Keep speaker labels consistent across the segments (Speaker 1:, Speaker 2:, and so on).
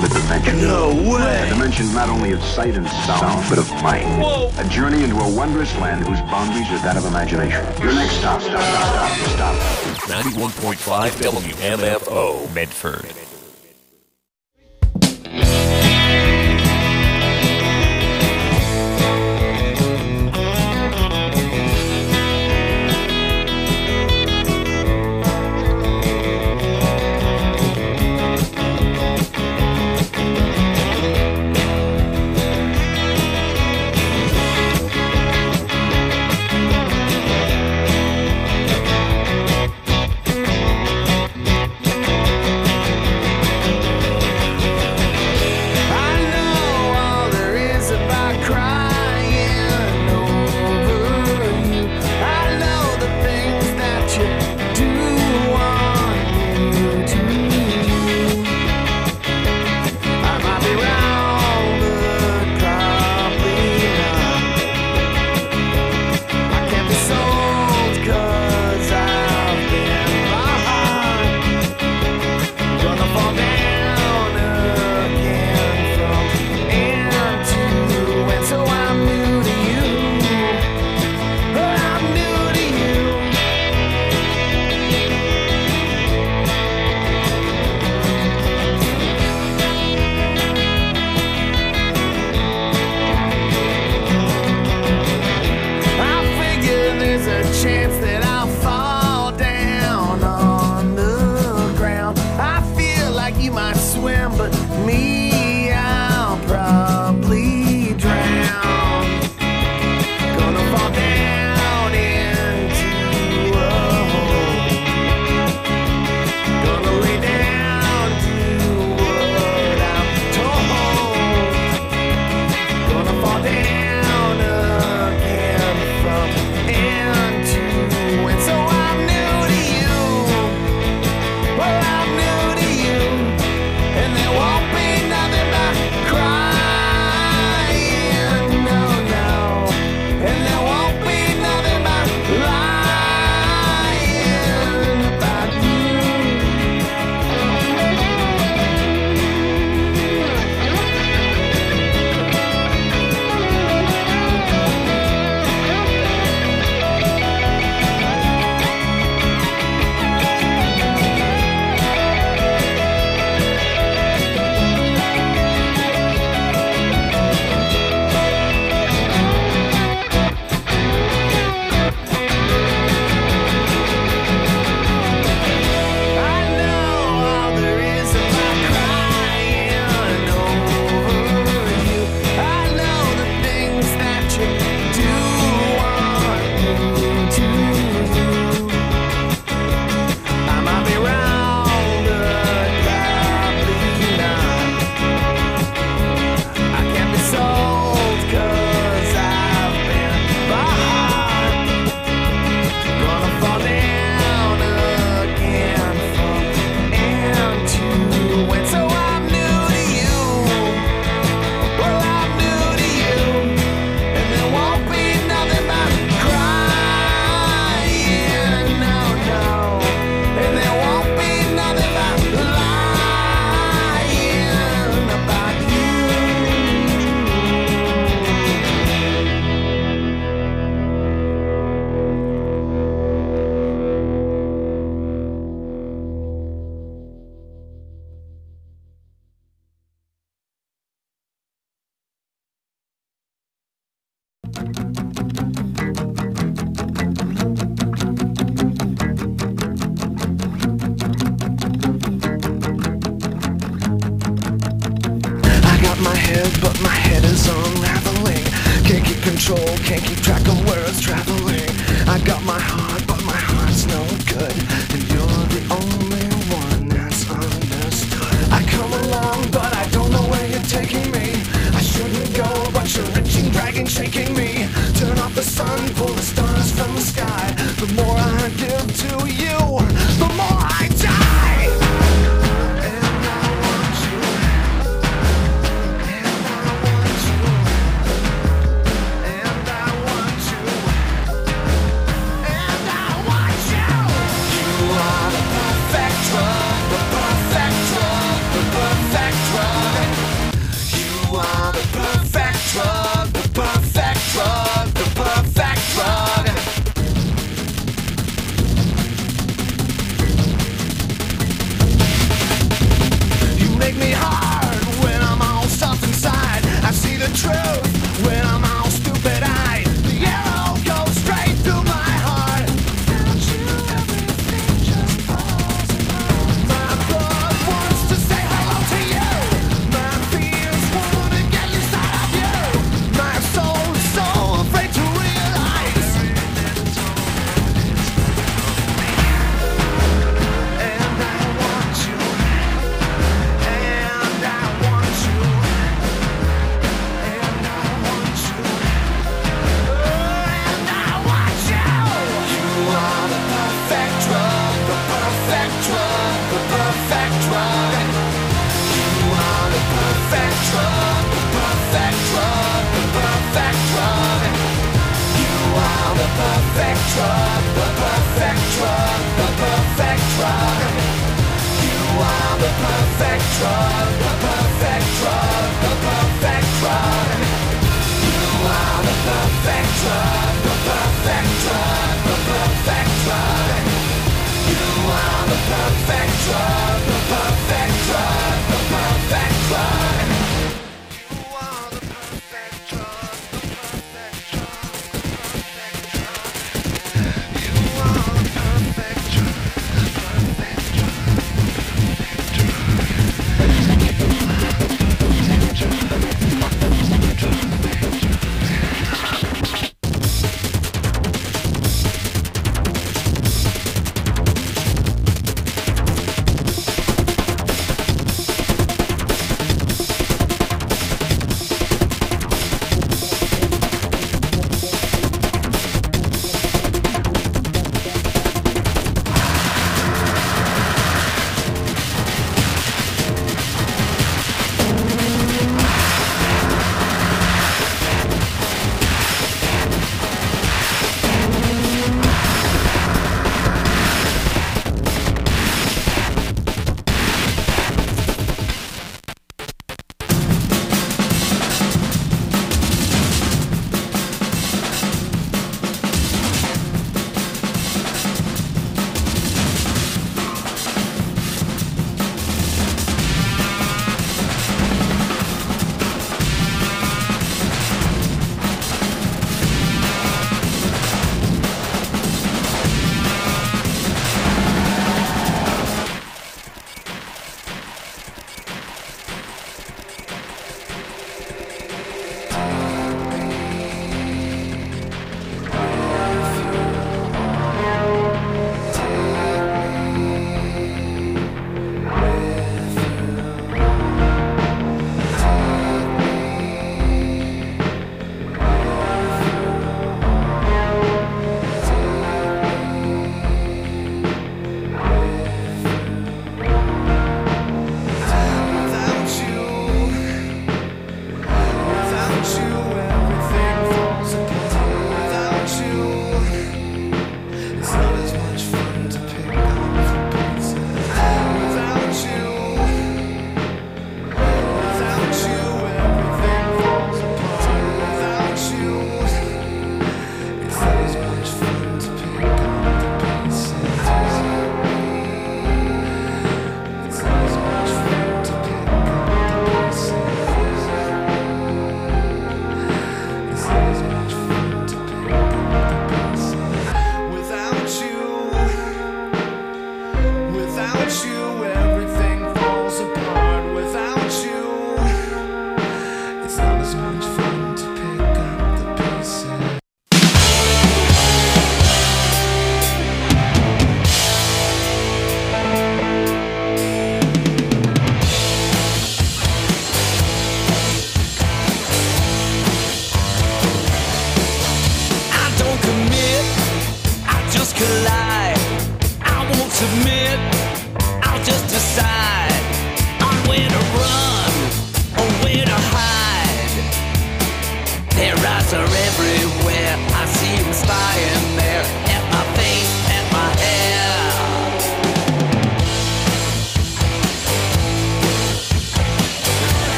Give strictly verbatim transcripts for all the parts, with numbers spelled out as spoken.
Speaker 1: another dimension.
Speaker 2: No way!
Speaker 1: A dimension not only of sight and sound, but of mind.
Speaker 2: Whoa!
Speaker 1: A journey into a wondrous land whose boundaries are that of imagination. Your next stop, stop, stop, stop, stop.
Speaker 3: ninety-one point five W M F O, Medford.
Speaker 4: Can't keep track of where it's traveling. I got my heart, but my heart's no good, and you're the only one that's understood. I come along, but I don't know where you're taking me. I shouldn't go, but you're reaching, dragging, shaking me. Turn off the sun, pull the stars from the sky. The more I give to you, the more I die. And the perfect drug, the perfect drug, the perfect drug. You make me hard when I'm all stuffed inside. I see the truth when I'm all stupid-eyed. The arrow goes straight through my heart. Without you, everything just falls apart. My blood wants to say hello to you. My fears want to get inside of you. My soul is so afraid to realize. And I want you. And I want you. And I want you. And I want you. You are the perfect drug, the perfect drug, the perfect drug. You are the perfect drug, the perfect drug, the perfect drug. You are the perfect drug, the perfect drug, the perfect drug. You are the perfect drug, the perfect drug, the perfect drug. You are the perfect drug, the perfect drug, the perfect drug. You are the perfect drug, the perfect drug, the perfect drug. You are the perfect drug, the perfect drug, the perfect drug. You are the perfect drug, the perfect drug,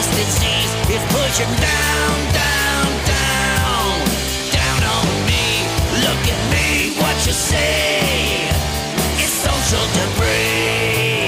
Speaker 2: this disease is pushing down, down, down, down on me. Look at me, what you say? It's social debris.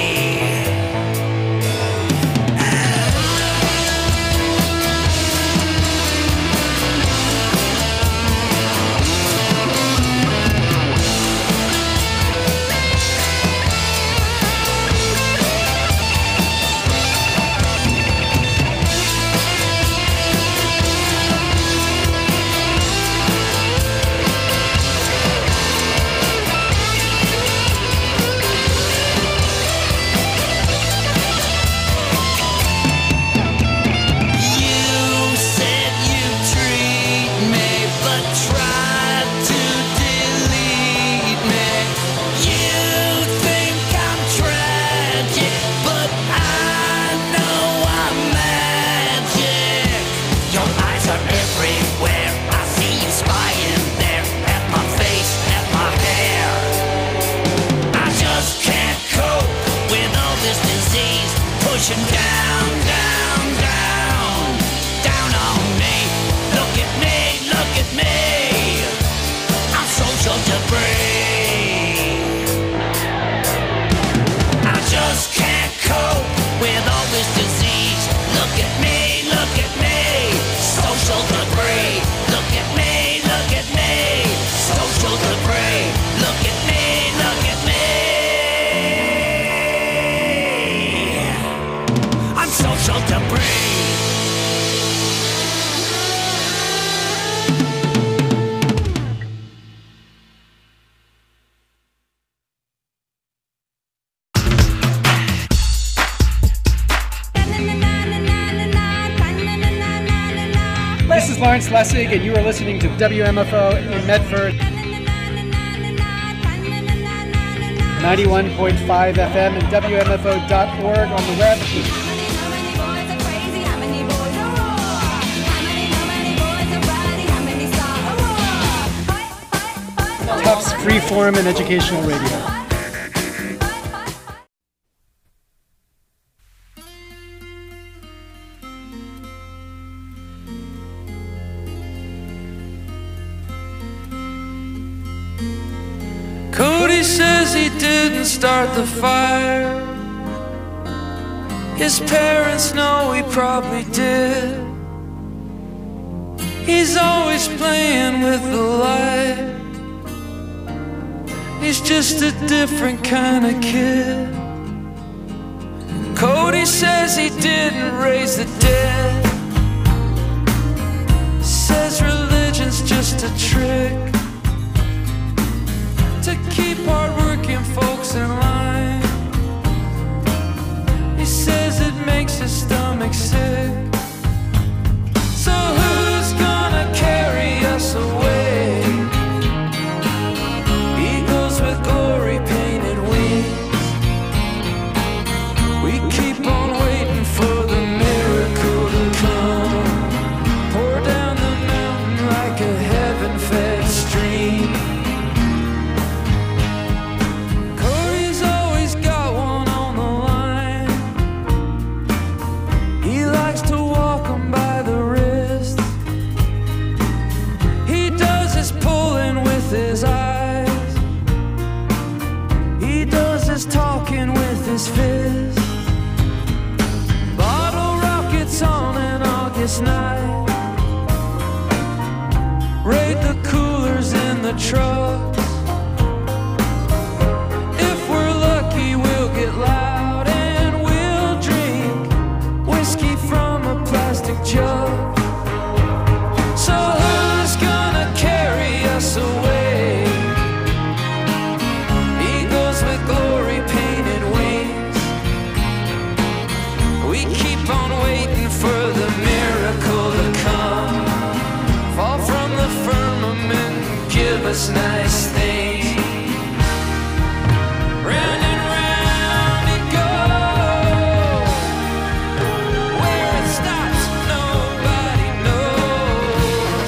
Speaker 2: Pushing down, down, down, down on me. Look at me, look at me. I'm social debris. I just can't cope with all this disease. Look at me, look at me. Social debris. Look at me, look at me. Social debris. Look at me, look at me. Social debris.
Speaker 5: This is Lawrence Lessig, and you are listening to W M F O in Medford. ninety-one point five F M and W M F O dot org on the web. Tufts Freeform and Educational Radio.
Speaker 6: Cody says he didn't start the fire. His parents know he probably did. He's always playing with the light. He's just a different kind of kid. Cody says he didn't raise the dead. Says religion's just a trick to keep hard-working folks in line. He says it makes his stomach sick. So who's gonna carry us away? With glory painted wings, we keep on waiting for the miracle to come. Pour down the mountain like a heaven-fed stream. Cody's always got one on the line. He likes to walk them by the wrist. He does his pulling with his eyes. Talking with his fist. Bottle rockets on an August night. Raid the coolers in the trucks. If we're lucky, we'll get loud and we'll drink whiskey from a plastic jug. So who's gonna carry us away? Glory painted wings. We keep on waiting for the miracle to come. Fall from the firmament and give us nice things. Round and round it goes. Where it stops, nobody knows.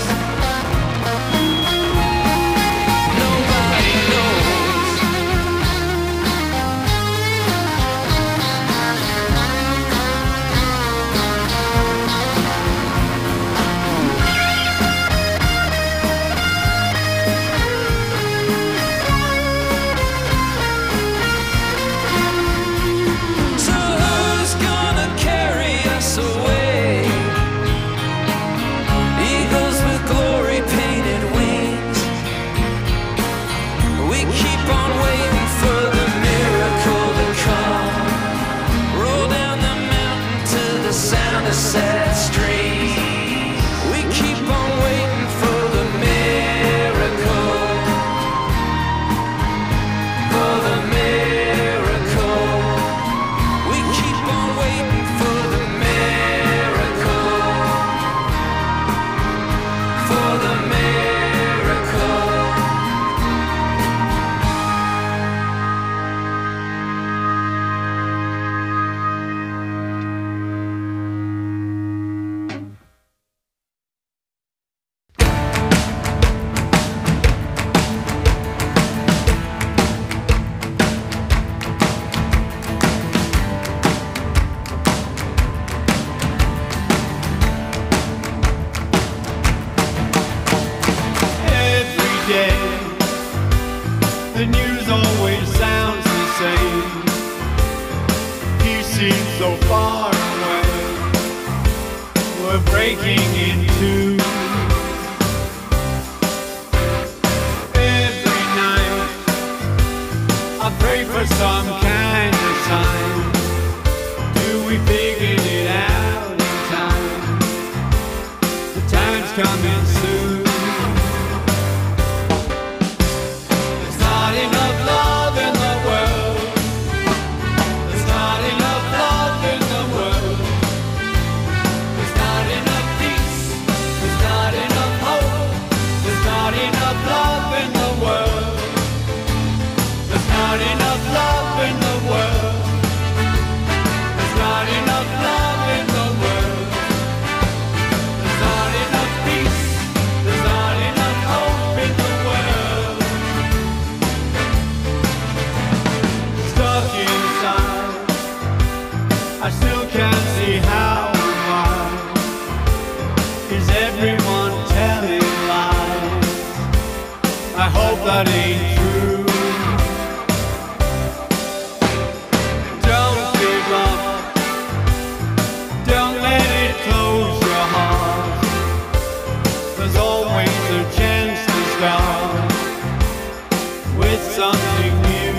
Speaker 6: Nobody knows.
Speaker 7: so far away. We're breaking into every night. I pray for some kind of sign. Do we figure it out in time? The time's coming soon. There's not enough love in the world. There's not enough love in the world. There's not enough peace. There's not enough hope. There's not enough love in the world. There's not enough love in the world. There's not enough love in the world. There's not enough peace. There's not enough hope in the world. Stuck inside, I still can't see how and why. Is everyone telling lies? I hope that ain't true. Don't give up. Don't let it close your heart. There's always a chance to start with something new.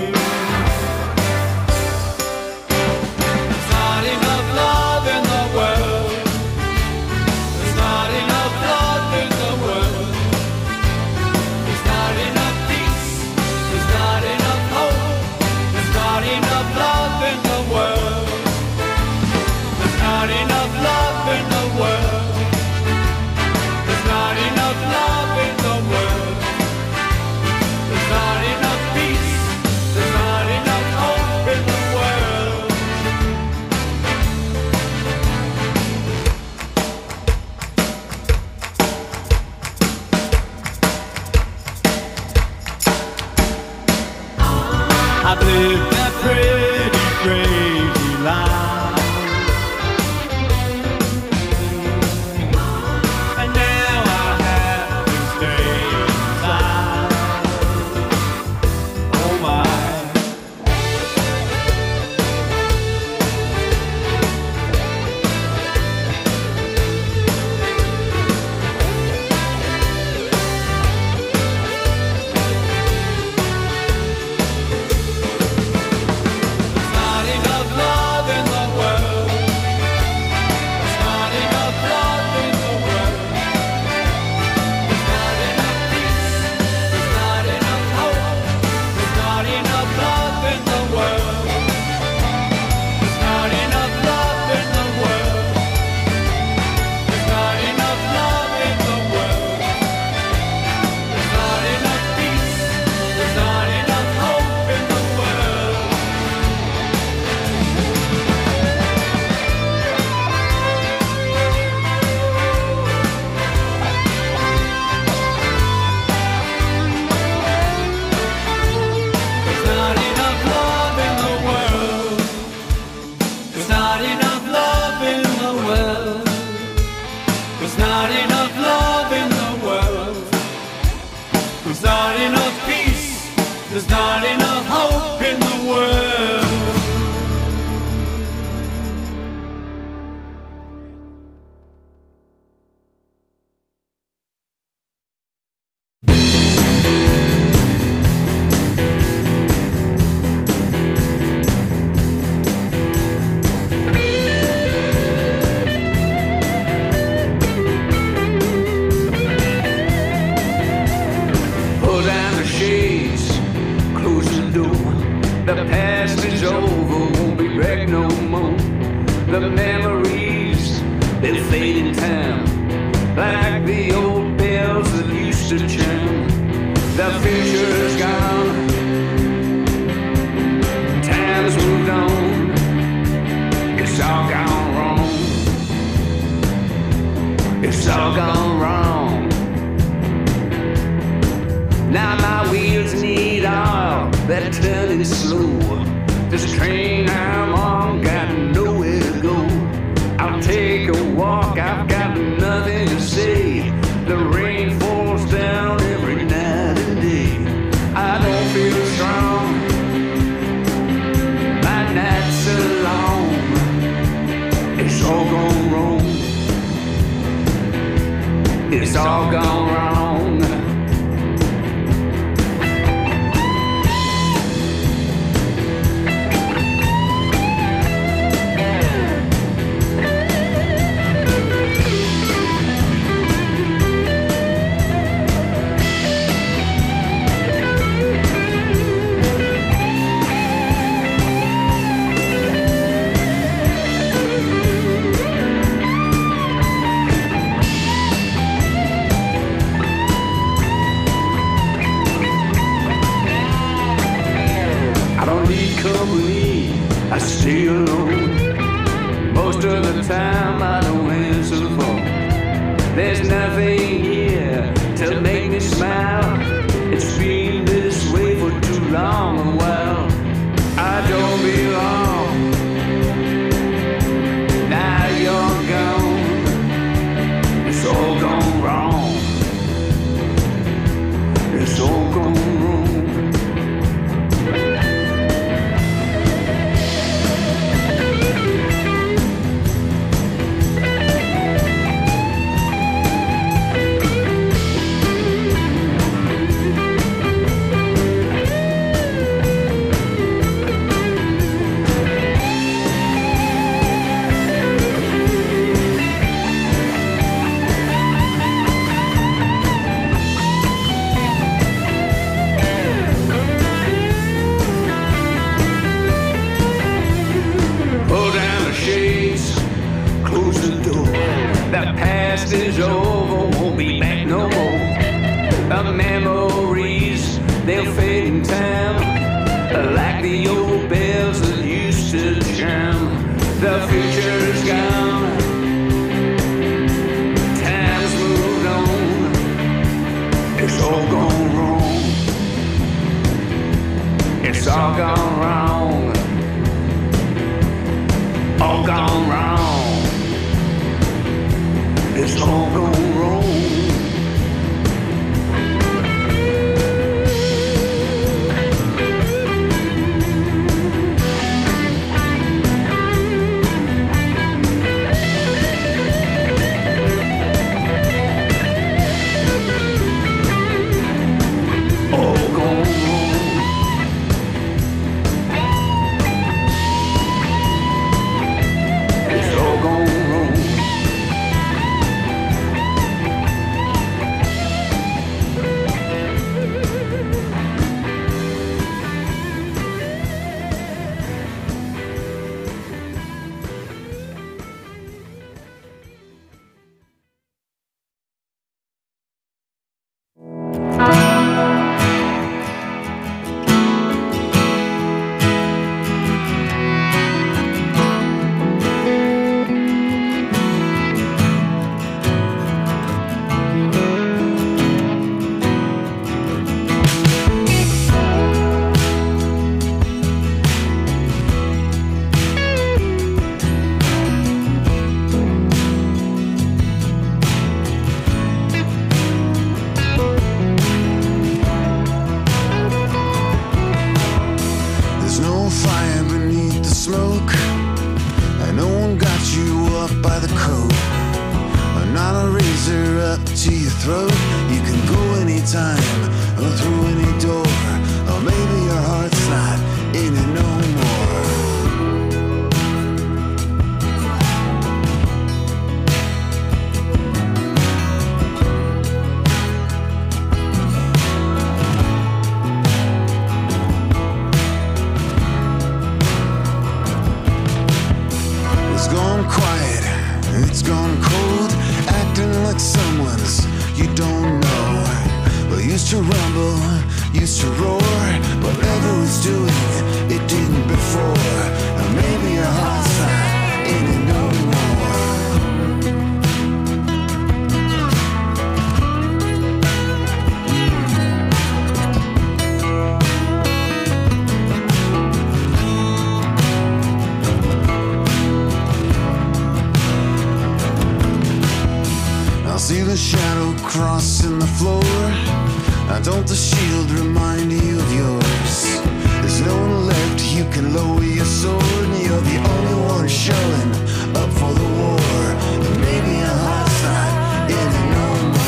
Speaker 7: There's not enough love in the world. There's not enough love in the world. There's not enough peace. There's not enough hope. There's not enough love in the world. There's not enough love in the world. There's not enough love in the world. There's not enough peace. There's not enough hope in the world. I've lived that pretty crazy life, and now I have to stay inside. Oh my. There's not enough love in the world. There's not enough love in the world. There's not enough peace. There's not enough hope. There's not enough love in the world. There's not enough love in the world. There's not enough love in the world. There's not enough peace. There's not enough hope in the world. There's not enough love in the world. There's not enough love in the world. There's not enough love in the world. There's not enough peace. There's not enough hope in the world.
Speaker 8: Pull down the shades, close the door. The past is over, won't be back no more. The memories, they fade in time, like the old bells that used to chime. The future's gone, time's moved on. It's all gone wrong. It's all gone wrong. Now my wheels need oil, they're turning slow. This train I'm on got nowhere to go. I'll take a walk, I've got nothing to say. The rain falls down every night and day. I don't feel strong, my nights are long. It's all gone wrong. I stay alone. Most of the time I don't answer the phone. There's nothing here to make me smile. It's been this way for too long a while. I don't belong. Now you're gone. It's all gone wrong. It's all gone wrong. The past is over, won't be back no more. The memories, they'll fade in time, like the old bells that used to chime. The future's gone, time's moved on. It's all gone wrong. It's all gone wrong. All gone wrong. It's all gone wrong. All gone wrong. It's all gone wrong.
Speaker 4: Showing up for the war, and maybe a hot side in it no more.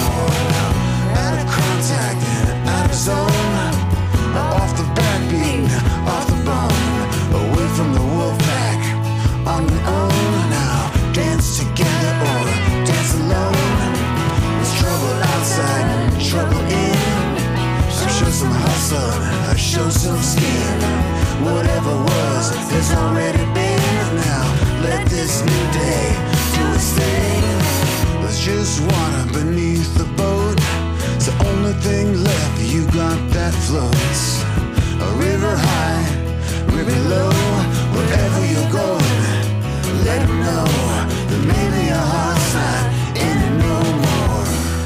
Speaker 4: hustling, I show some skin. Whatever was has already been. Now let this new day do its thing. There's just water beneath the boat. It's the only thing left. You got that floats. A river high, river low. Wherever you're going, let 'em know that maybe your heart's not in it no more.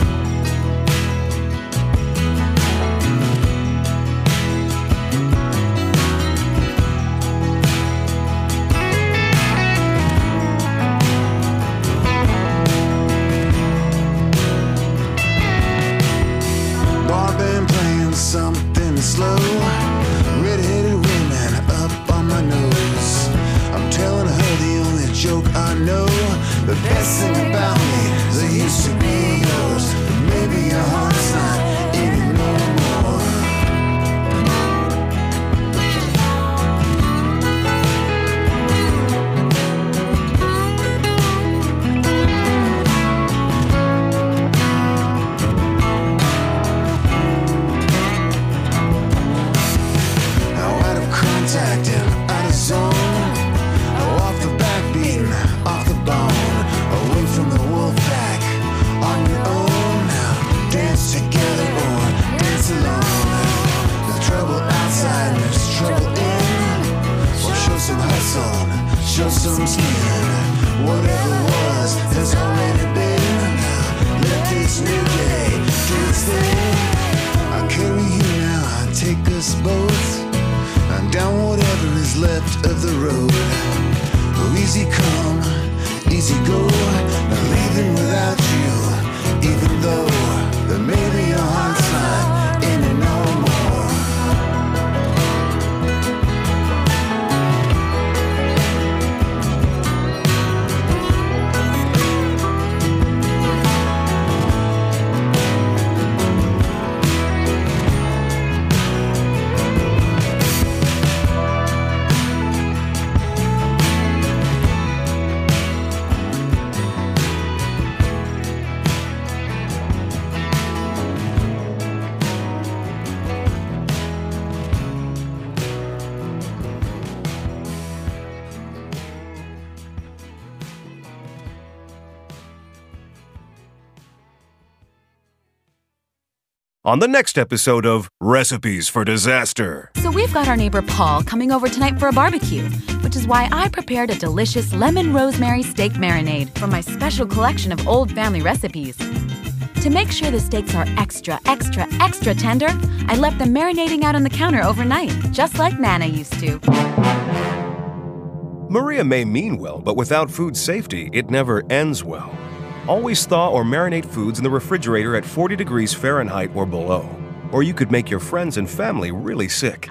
Speaker 4: Bar band playing something slow. Red-headed women up on my nose. I'm telling her the only joke I know. The best thing about me is I used to be yours. But maybe your heart's not in it no more. Now out of contact and out of zone. Off the backbeat and off the bone. Away from the wolf pack, on your own. Now dance together or dance alone. There's trouble outside and there's trouble in. Well, show some hustle, show some skin. Whatever was has already been. Now let this new day do its thing. I carry you now, I take us both. And down whatever is left of the road. Oh, easy come, easy go. Not leaving without you. Even though that maybe your heart's not in it no more.
Speaker 9: On the next episode of Recipes for Disaster.
Speaker 10: So we've got our neighbor Paul coming over tonight for a barbecue, which is why I prepared a delicious lemon rosemary steak marinade from my special collection of old family recipes. To make sure the steaks are extra, extra, extra tender, I left them marinating out on the counter overnight, just like Nana used to.
Speaker 9: Maria may mean well, but without food safety, it never ends well. Always thaw or marinate foods in the refrigerator at forty degrees Fahrenheit or below, or you could make your friends and family really sick.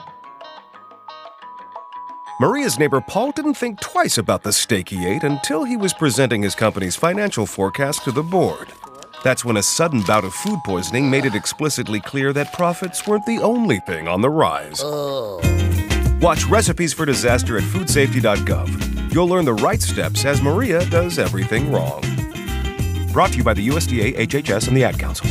Speaker 9: Maria's neighbor Paul didn't think twice about the steak he ate until he was presenting his company's financial forecast to the board. That's when a sudden bout of food poisoning made it explicitly clear that profits weren't the only thing on the rise.
Speaker 11: Oh.
Speaker 9: Watch Recipes for Disaster at food safety dot gov. You'll learn the right steps as Maria does everything wrong. Brought to you by the U S D A, H H S, and the Ad Council.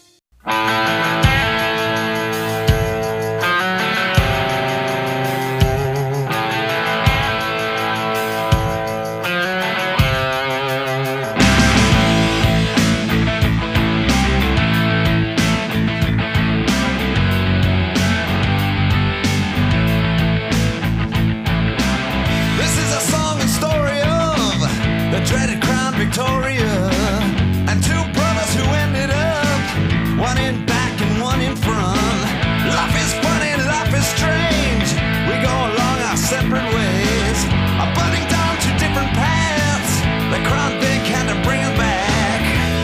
Speaker 7: This is a song and story of the dreaded Crown Victoria. And two brothers who ended up, one in back and one in front. Life is funny, life is strange. We go along our separate ways, abutting down to different paths. The Crown Vic had to bring them back.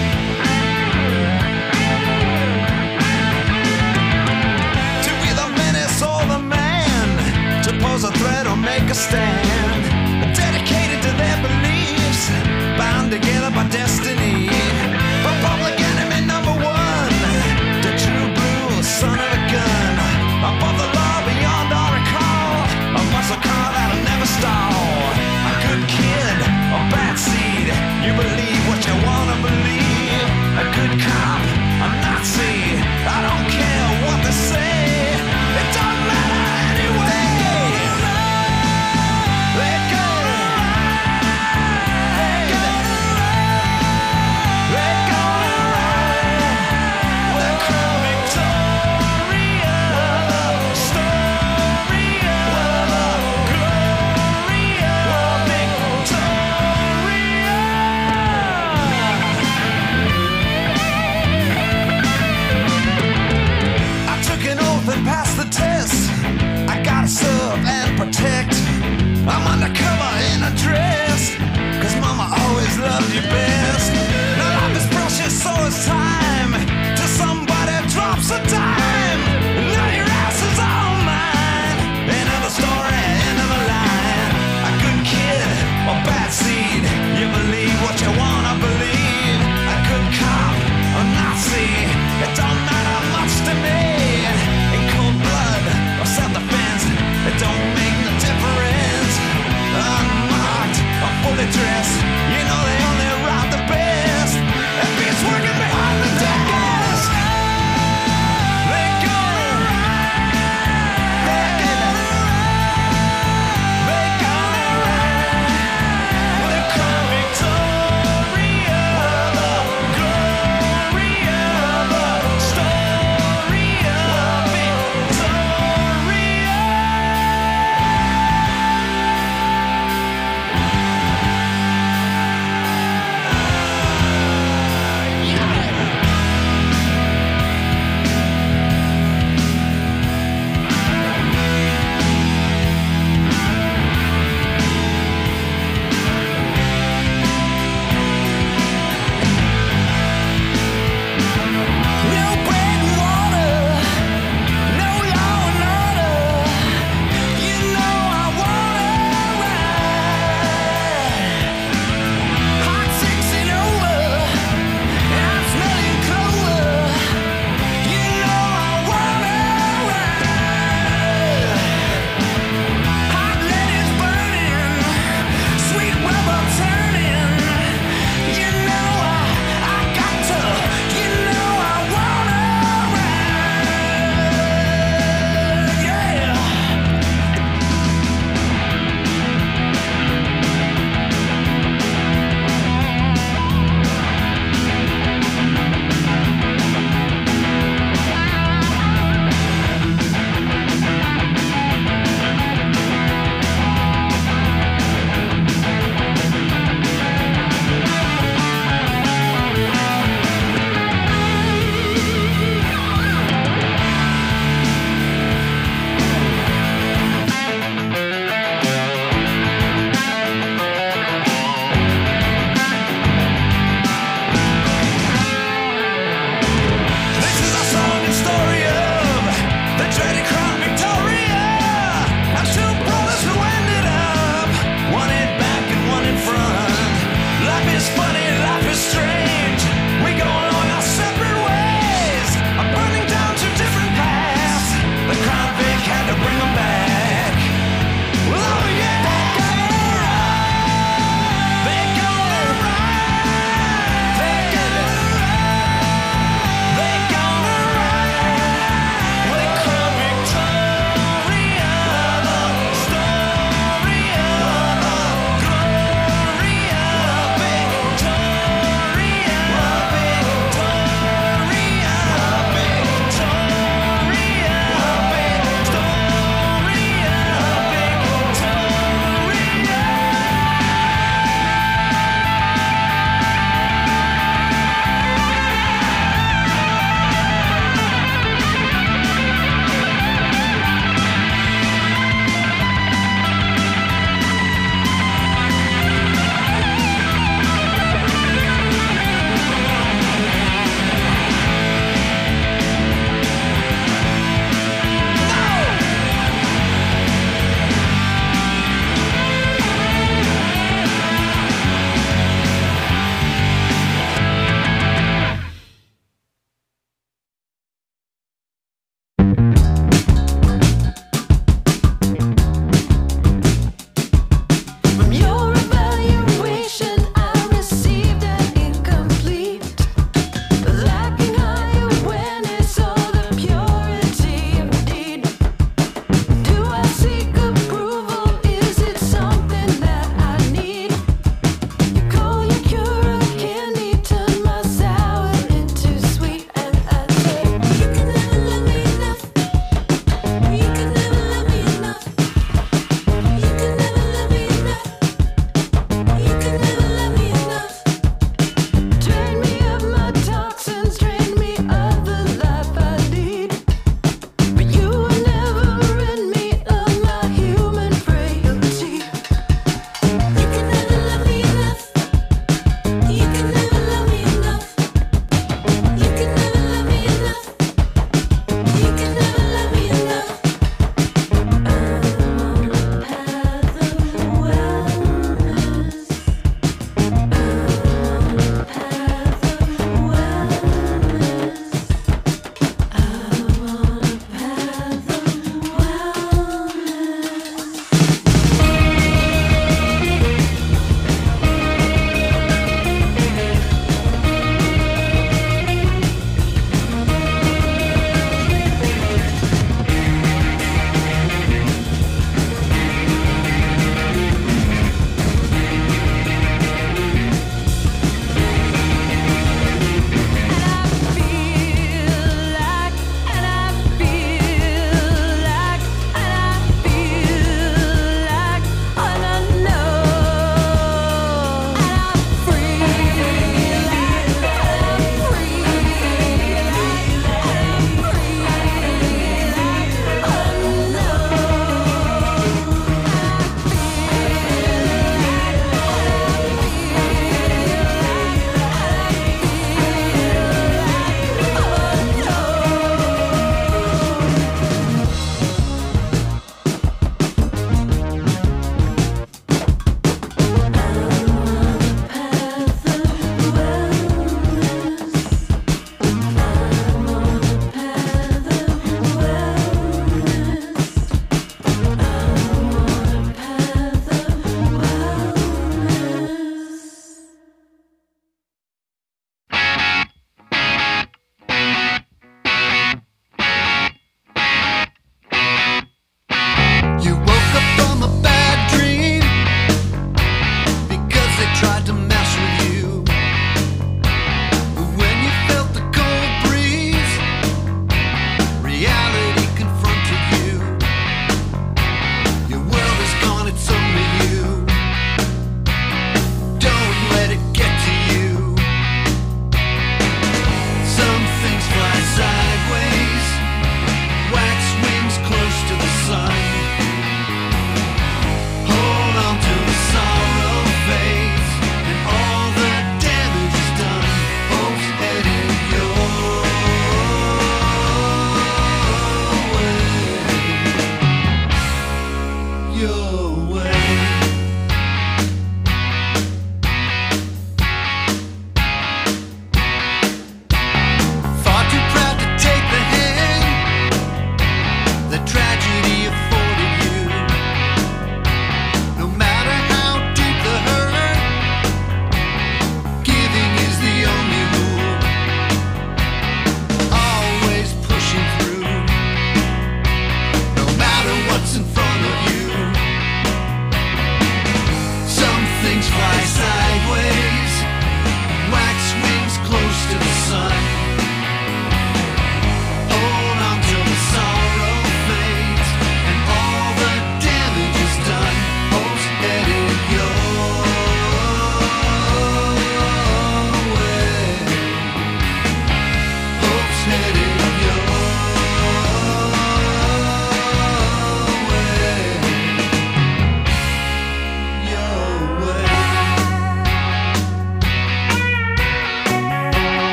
Speaker 7: To be the menace or the man, to pose a threat or make a stand. Dedicated to their beliefs, bound together by destiny. But public enemy number one, the true blue son of a gun. Above the law, beyond our recall, a muscle car that'll never stall. A good kid, a bad seed, you believe what you wanna believe. A good cop, a Nazi, I don't care what they say.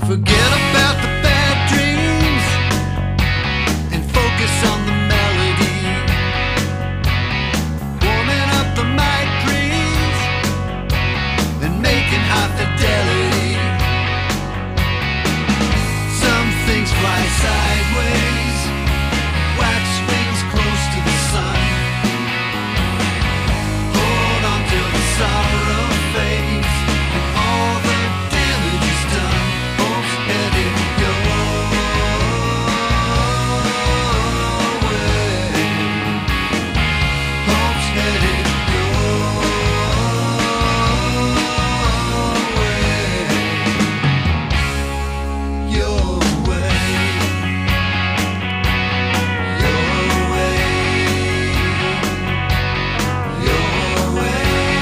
Speaker 7: Forget about the bad dreams and focus on the melody. Warming up the mic greens and making high fidelity. Some things fly sideways, wax wings close to the sun. Hold on till the sorrow fades and all the damage is done. Hope's headed your way. Hope's headed your way. Your way. Your way. Your way.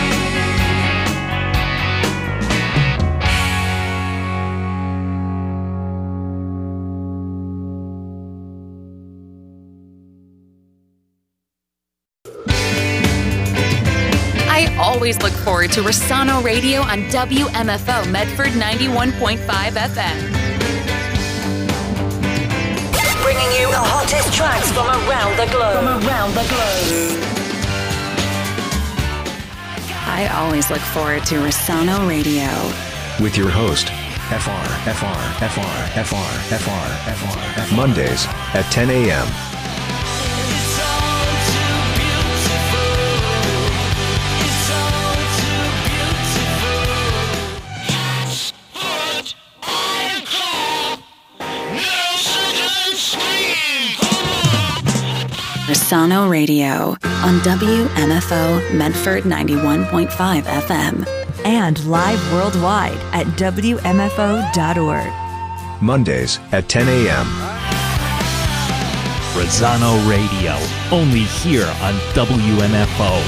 Speaker 10: I always look forward to Rossano Radio on W M F O Medford ninety-one point five F M.
Speaker 11: Bringing you the hottest tracks from around the globe. From around the globe.
Speaker 12: I always look forward to Rossano Radio.
Speaker 13: With your host, F R, F R, F R, F R, F R, F R, F R. Mondays at ten a.m.
Speaker 12: Rossano Radio on W M F O Medford ninety-one point five F M.
Speaker 14: And live worldwide at W M F O dot org.
Speaker 13: Mondays at ten a.m.
Speaker 3: Rossano Radio, only here on W M F O.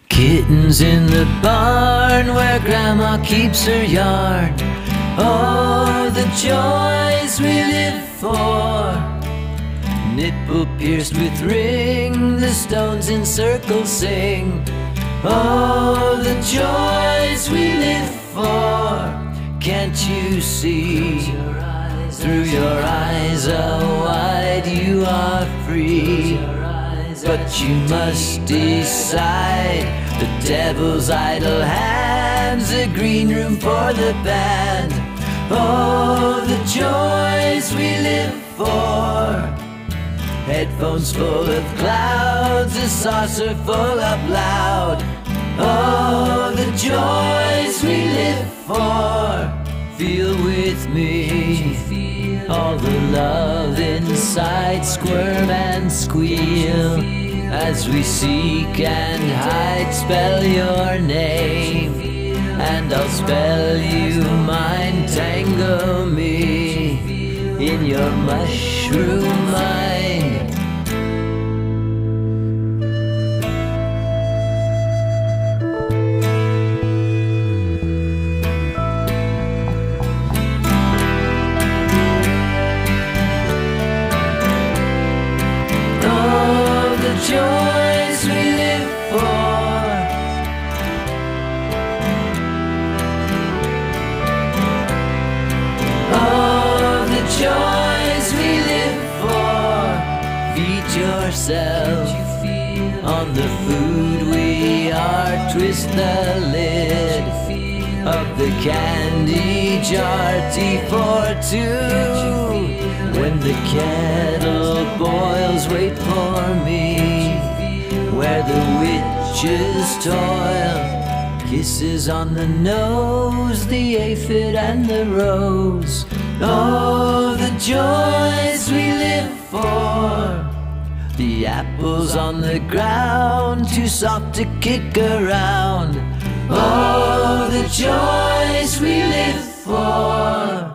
Speaker 6: Kittens in the barn where Grandma keeps her yarn. Oh, the joys we live for. Nipple pierced with ring, the stones in circles sing. Oh, the joys we live for. Can't you see? Through your eyes how wide you are free. But you must decide. The devil's idle hands, a green room for the band. Oh, the joys we live for. Headphones full of clouds, a saucer full up loud. Oh, the joys we live for. Feel with me all the love inside, squirm and squeal. As we seek and hide, spell your name, and I'll spell you mine. Tangle me in your mushroom mind. Joys we live for. Oh, the joys we live for. Feed yourself on the food we are. Twist the lid of the candy jar. Tea for two. When the kettle boils, wait for me. Where the witches toil, kisses on the nose, the aphid and the rose. Oh, the joys we live for. The apples on the ground, too soft to kick around. Oh, the joys we live for.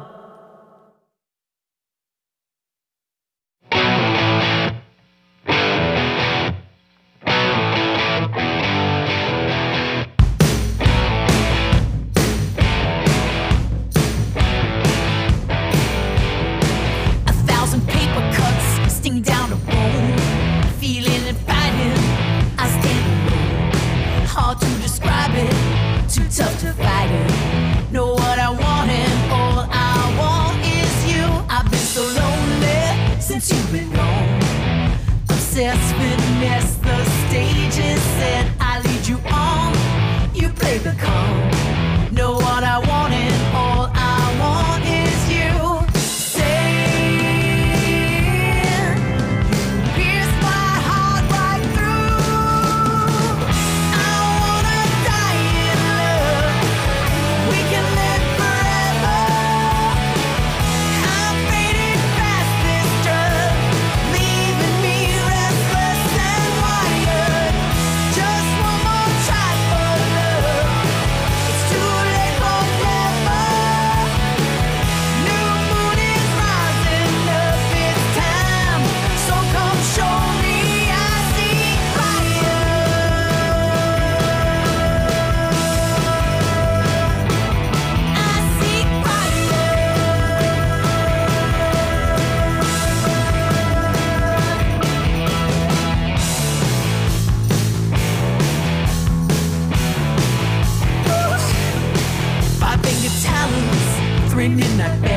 Speaker 2: Tough to fight it. Know what I want and all I want is you. I've been so lonely since you've been gone. Obsessed with mess, the stage is set. I lead you on, you play the calm. Know what I want and all I want is you. Ringing that bell.